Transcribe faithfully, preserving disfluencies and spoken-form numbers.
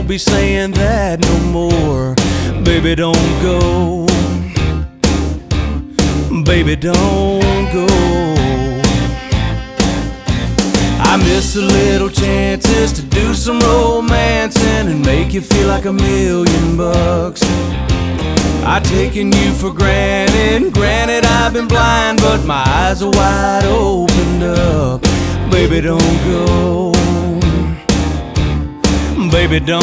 won't be saying that no more. Baby, don't go. Baby, don't go. I miss the little chances to do some romancing and make you feel like a million bucks. I've taken you for granted. Granted, I've been blind, but my eyes are wide opened up. Baby, don't go. Baby, don't